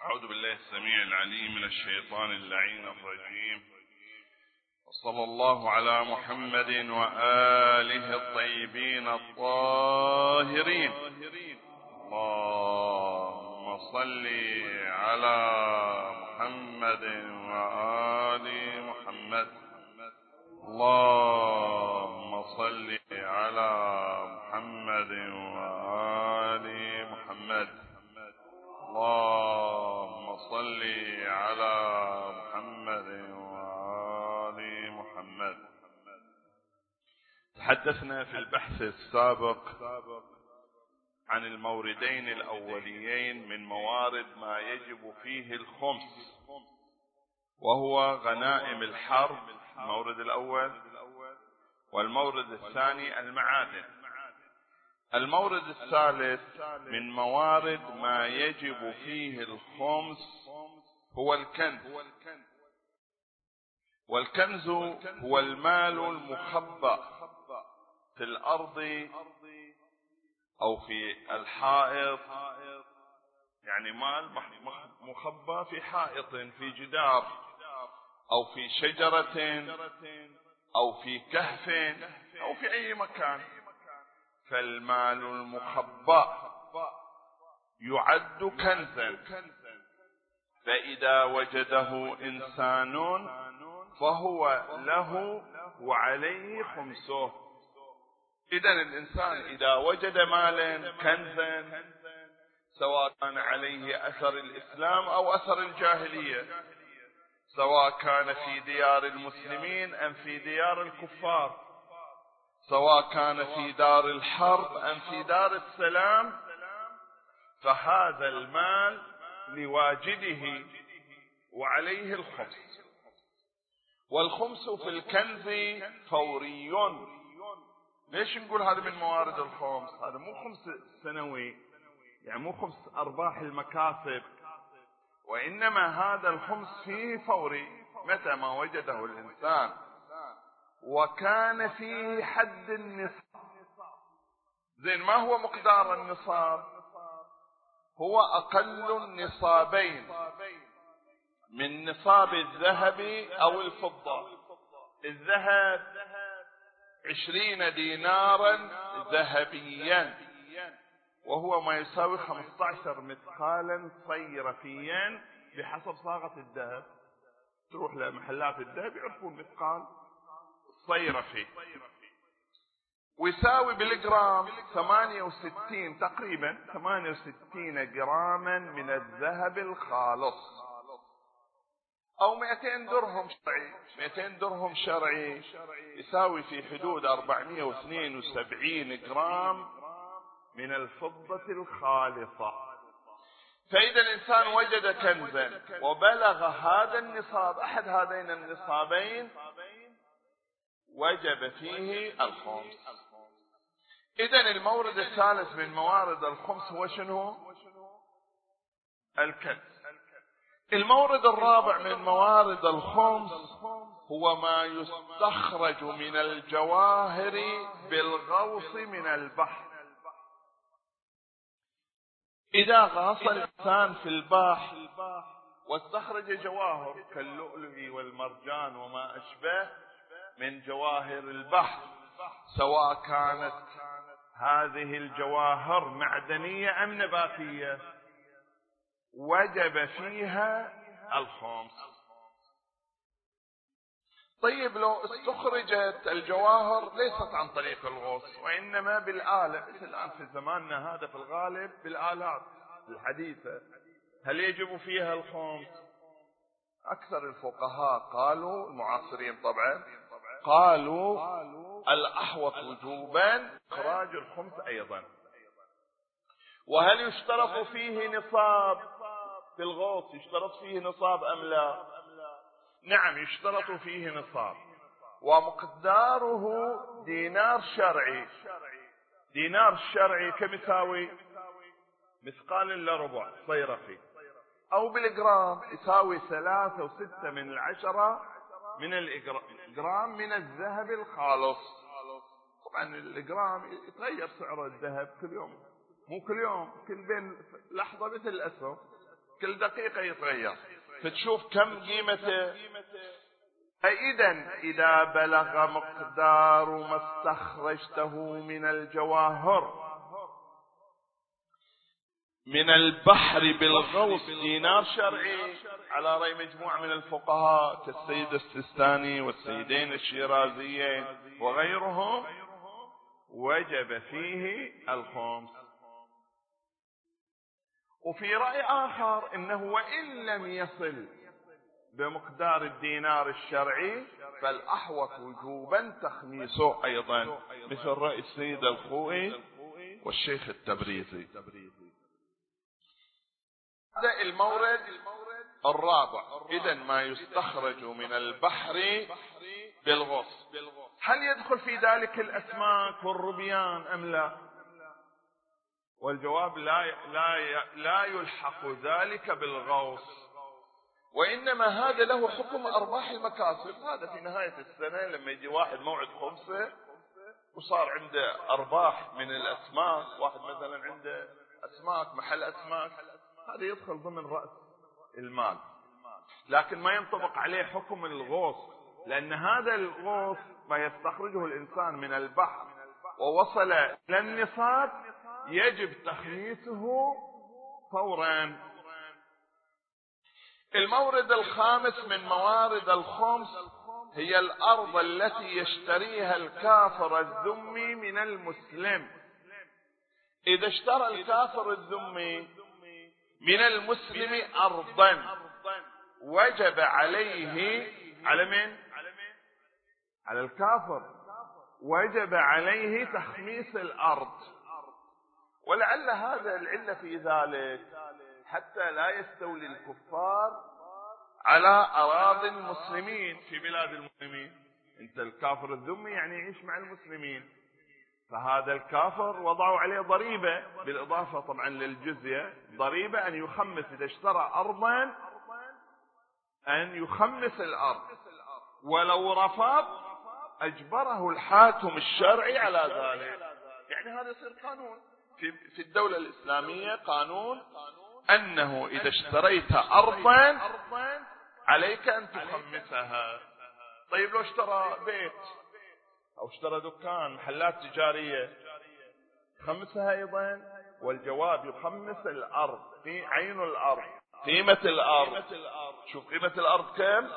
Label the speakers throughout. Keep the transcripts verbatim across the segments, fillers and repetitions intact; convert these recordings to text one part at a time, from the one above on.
Speaker 1: أعوذ بالله السميع العليم من الشيطان اللعين الرجيم، وصلى الله على محمد وآله الطيبين الطاهرين. اللهم صل على محمد وآل محمد. اللهم صل على محمد وآل محمد. اللهم صل على محمد وآل محمد. تحدثنا في البحث السابق عن الموردين الأوليين من موارد ما يجب فيه الخمس، وهو غنائم الحرب المورد الأول، والمورد الثاني المعادن. المورد الثالث من موارد ما يجب فيه الخمس هو الكنز. والكنز هو المال المخبأ في الأرض أو في الحائط، يعني مال مخبأ في حائط، في جدار، أو في شجرة، أو في كهف، أو في أي مكان. فالمال المخبأ يعد كنزا، فإذا وجده إنسان فهو له وعليه خمسه. إذن الإنسان إذا وجد مالا كنزا، سواء كان عليه أثر الإسلام أو أثر الجاهلية، سواء كان في ديار المسلمين أم في ديار الكفار، سواء كان في دار الحرب أم في دار السلام، فهذا المال لواجده وعليه الخمس. والخمس في الكنز فوري. ليش نقول هذا من موارد الخمس؟ هذا مو خمس سنوي، يعني مو خمس أرباح المكاسب، وإنما هذا الخمس فيه فوري متى ما وجده الإنسان. وكان فيه حد النصاب. زين، ما هو مقدار النصاب؟ هو أقل النصابين من نصاب الذهب أو الفضة. الذهب عشرين دينارا ذهبيا، وهو ما يساوي خمسة عشر مثقالا صيرفيا بحسب صاغة الذهب. تروح لمحلات الذهب يعرفون مثقال صيرفي، ويساوي بالجرام ثمانية وستين تقريبا ثمانية وستين جراما من الذهب الخالص، او مئتين درهم شرعي. مئتين درهم شرعي يساوي في حدود أربعمئة واثنين وسبعين جرام من الفضة الخالصة. فإذا الإنسان وجد كنزا وبلغ هذا النصاب، أحد هذين النصابين، وجب فيه الخمس. إذن المورد الثالث من موارد الخمس هو شنو؟ الكنز. المورد الرابع من موارد الخمس هو ما يستخرج من الجواهر بالغوص من البحر. إذا غاص الإنسان في البحر واستخرج جواهر كاللؤلؤ والمرجان وما أشبه من جواهر البحر، سواء كانت هذه الجواهر معدنية أم نباتية، وجب فيها الخمس. طيب، لو استخرجت الجواهر ليست عن طريق الغوص وإنما بالآلة، مثل الآن في زماننا هذا في الغالب بالآلات الحديثة، هل يجب فيها الخمس؟ أكثر الفقهاء قالوا، المعاصرين طبعا، قالوا الأحوط وجوبا إخراج الخمس أيضا. وهل يشترط فيه نصاب في الغوص؟ يشترط فيه نصاب أم لا؟ نعم، يشترط فيه نصاب، ومقداره دينار شرعي. دينار شرعي كم يساوي؟ مثقال إلا ربع صيرفي، أو بالجرام يساوي ثلاثة وستة من العشرة من الجرام من الذهب الخالص. طبعا الجرام يتغير سعر الذهب كل يوم، مو كل يوم، كل بين لحظة، مثل الأسهم كل دقيقة يتغير، فتشوف كم قيمته. فإذا إذا بلغ مقدار ما استخرجته من الجواهر من البحر بالغوص دينار شرعي على رأي مجموعة من الفقهاء كالسيد السيستاني والسيدين الشيرازيين وغيرهم، وجب فيه الخمس. وفي رأي آخر إنه وإن لم يصل بمقدار الدينار الشرعي فالأحوط وجوبا تخميسه أيضا، مثل رأي السيد الخوئي والشيخ التبريزي. هذا المورد الرابع. إذا ما يستخرج من البحر بالغوص، هل يدخل في ذلك الأسماك والربيان أم لا؟ والجواب لا لا لا يلحق ذلك بالغوص، وإنما هذا له حكم أرباح المكاسب. هذا في نهاية السنة لما يجي واحد موعد خمسة وصار عنده أرباح من الأسماك، واحد مثلا عنده أسماك محل أسماك، هذا يدخل ضمن رأس المال، لكن ما ينطبق عليه حكم الغوص، لأن هذا الغوص ما يستخرجه الإنسان من البحر ووصل إلى النصاب يجب تخميسه فورا. المورد الخامس من موارد الخمس هي الأرض التي يشتريها الكافر الذمي من المسلم. إذا اشترى الكافر الذمي من المسلم أرضا وجب عليه، على من؟ على الكافر، وجب عليه تخميس الأرض. ولعل هذا العلة في ذلك حتى لا يستولي الكفار على أراضي المسلمين في بلاد المسلمين. انت الكافر الذمي يعني يعيش مع المسلمين، فهذا الكافر وضعوا عليه ضريبة بالإضافة طبعا للجزية، ضريبة أن يخمس إذا اشترى أرضا أن يخمس الأرض، ولو رفض أجبره الحاكم الشرعي على ذلك. يعني هذا يصير قانون في في الدولة الإسلامية، قانون أنه إذا اشتريت أرضا عليك أن تخمسها. طيب لو اشترى بيت أو اشترى دكان محلات تجارية خمسها أيضا، والجواب يخمس الأرض في عين الأرض، قيمة الأرض، شوف قيمة الأرض كم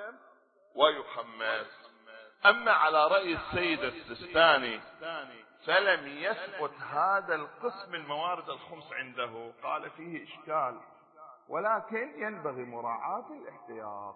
Speaker 1: ويخمس. أما على رأي السيد السيستاني فلم يثبت هذا القسم من موارد الخمس عنده، قال فيه إشكال، ولكن ينبغي مراعاة الاحتياط.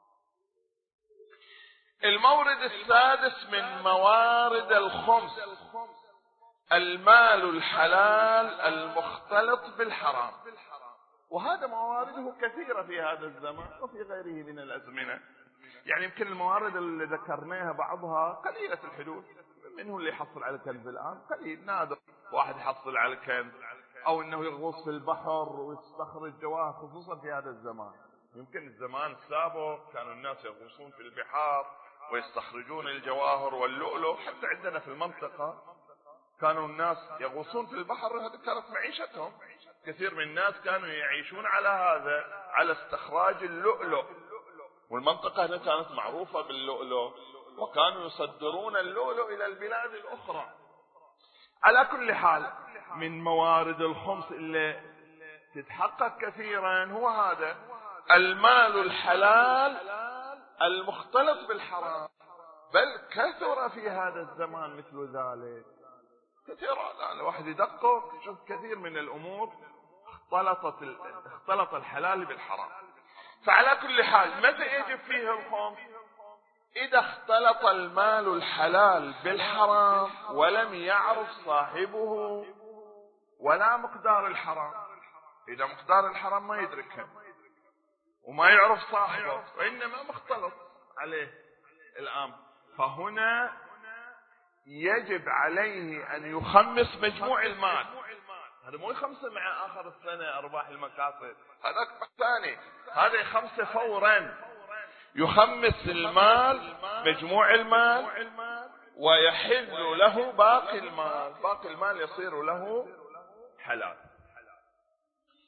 Speaker 1: المورد السادس من موارد الخمس المال الحلال المختلط بالحرام، وهذا موارده كثيرة في هذا الزمان وفي غيره من الأزمنة. يعني يمكن الموارد اللي ذكرناها بعضها قليلة الحدود، منه اللي يحصل على كنز الآن قليل، نادر واحد يحصل على كنز، أو أنه يغوص في البحر ويستخرج جواهر، خصوصا في هذا الزمان. يمكن الزمان السابق كانوا الناس يغوصون في البحار ويستخرجون الجواهر واللؤلؤ، حتى عندنا في المنطقة كانوا الناس يغوصون في البحر، هذه كانت معيشتهم. كثير من الناس كانوا يعيشون على هذا، على استخراج اللؤلؤ، والمنطقة هنا كانت معروفة باللؤلؤ، وكانوا يصدرون اللؤلؤ إلى البلاد الأخرى. على كل حال من موارد الخمس اللي تتحقق كثيرا هو هذا المال الحلال المختلط بالحرام، بل كثر في هذا الزمان مثل ذلك كثير. الآن الواحد يدقق يشوف كثير من الأمور اختلطت اختلط الحلال بالحرام. فعلى كل حال متى يجب فيه الخمس؟ إذا اختلط المال الحلال بالحرام ولم يعرف صاحبه ولا مقدار الحرام. إذا مقدار الحرام ما يدركه وما يعرف صاحبه وإنما مختلط عليه الآن، فهنا يجب عليه أن يخمس مجموع المال. هذا مو يخمسه مع آخر السنة أرباح المكاسب، هذا ثاني، هذا يخمسه فورا، يخمس المال مجموع المال ويحل له باقي المال، باقي المال يصير له حلال.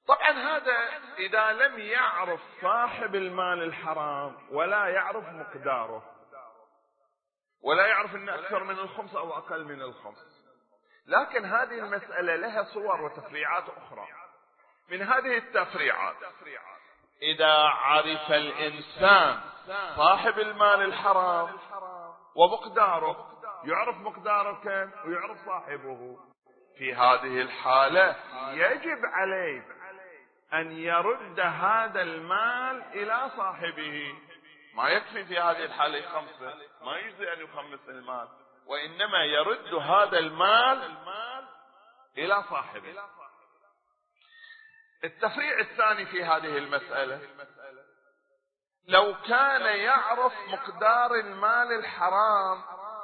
Speaker 1: طبعا هذا إذا لم يعرف صاحب المال الحرام ولا يعرف مقداره، ولا يعرف أنه أكثر من الخمس أو أقل من الخمس. لكن هذه المسألة لها صور وتفريعات أخرى. من هذه التفريعات: إذا عرف الإنسان صاحب المال الحرام ومقداره، يعرف مقداره كم ويعرف صاحبه، في هذه الحالة يجب عليه أن يرد هذا المال إلى صاحبه. ما يكفي في هذه الحالة يخمسه، ما يجزي أن يخمس المال، وإنما يرد هذا المال إلى صاحبه. التفريع الثاني في هذه المسألة: لو كان يعرف مقدار المال الحرام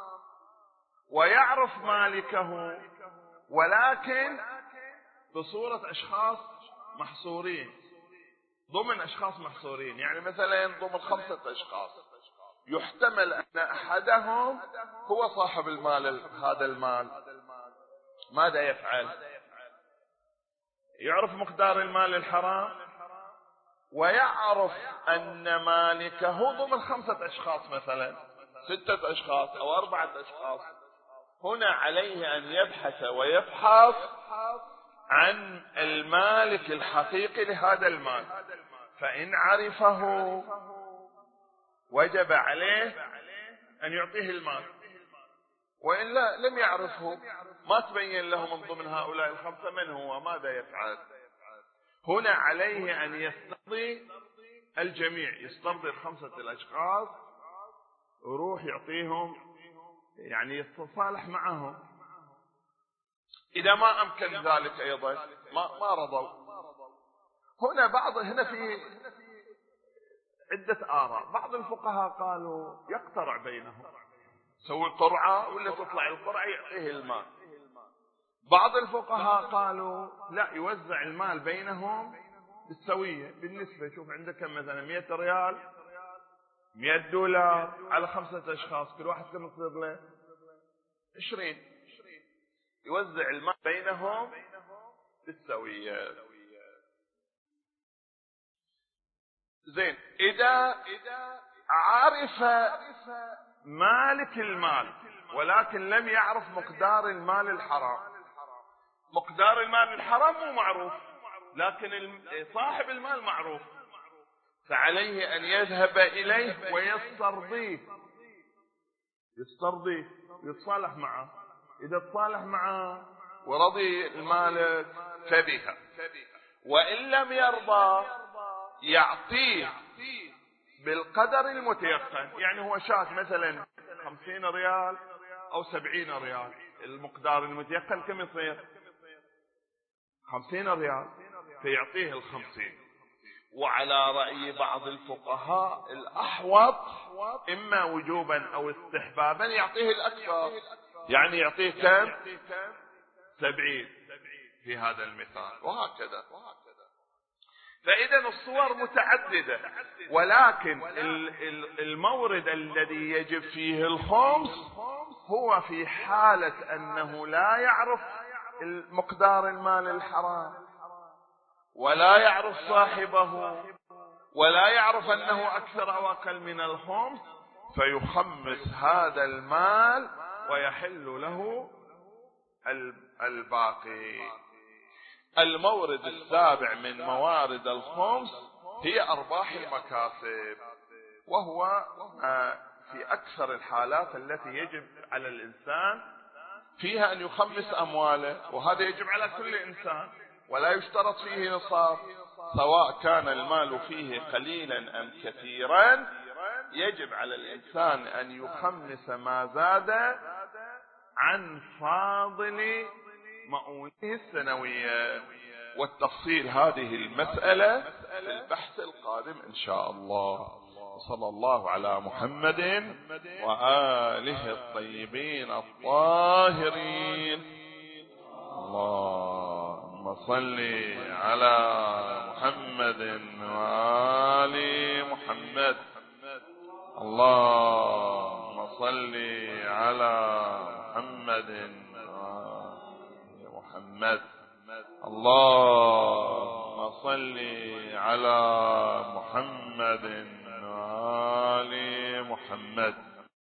Speaker 1: ويعرف مالكه، ولكن بصورة أشخاص محصورين، ضمن أشخاص محصورين، يعني مثلا ضمن خمسة أشخاص، يحتمل أن أحدهم هو صاحب المال، هذا المال ماذا يفعل؟ يعرف مقدار المال الحرام ويعرف أن مالكه ضمن خمسة أشخاص، مثلا ستة أشخاص أو أربعة أشخاص. هنا عليه أن يبحث ويبحث عن المالك الحقيقي لهذا المال، فإن عرفه وجب عليه أن يعطيه المال، وإلا لم يعرفه، ما تبين له من ضمن هؤلاء الخمسة من هو، ماذا يفعل؟ هنا عليه أن يسترضي الجميع، يسترضي الخمسة الأشخاص ويروح يعطيهم، يعني يتصالح معهم. إذا ما أمكن ذلك أيضا ما ما رضوا. هنا بعض هنا في عدة آراء. بعض الفقهاء قالوا يقترع بينهم، سوي قرعة ولا تطلع القرعة يعطيه المال. بعض الفقهاء قالوا لا، يوزع المال بينهم بالسوية بالنسبة. شوف عندك مثلا مئة ريال، مئة دولار على خمسة أشخاص، كل واحد كم يصير له؟ عشرين. يوزع المال بينهم بالسوية. زين، إذا عرف مالك المال ولكن لم يعرف مقدار المال الحرام، مقدار المال الحرام مو معروف لكن صاحب المال معروف، فعليه أن يذهب إليه ويسترضيه، يسترضيه ويتصالح معه. إذا تصالح معه ورضي المالك فبها، وإن لم يرضى يعطيه بالقدر المتيقن. يعني هو شاك مثلا خمسين ريال أو سبعين ريال، المقدار المتيقن كم يصير؟ خمسين ريال، فيعطيه الخمسين. وعلى رأي بعض الفقهاء الأحوط إما وجوبا أو استحبابا يعطيه الأكثر، يعني يعطيه كم؟ سبعين في هذا المثال، وهكذا. فإذا الصور متعددة، ولكن المورد الذي يجب فيه الخمس هو في حالة أنه لا يعرف مقدار المال الحرام ولا يعرف صاحبه ولا يعرف أنه أكثر أو أقل من الخمس، فيخمس هذا المال ويحل له الباقي. المورد السابع من موارد الخمس هي أرباح المكاسب، وهو في أكثر الحالات التي يجب على الإنسان فيها أن يخمس أمواله، وهذا يجب على كل إنسان، ولا يشترط فيه نصاب، سواء كان المال فيه قليلا أم كثيرا. يجب على الإنسان أن يخمس ما زاد عن فاضل مؤونته السنوية. والتفصيل هذه المسألة في البحث القادم إن شاء الله. صلى الله على محمد وآله الطيبين الطاهرين. اللهم صل على محمد وآل محمد. اللهم صل على محمد وآل محمد. اللهم صل على محمد وآل محمد.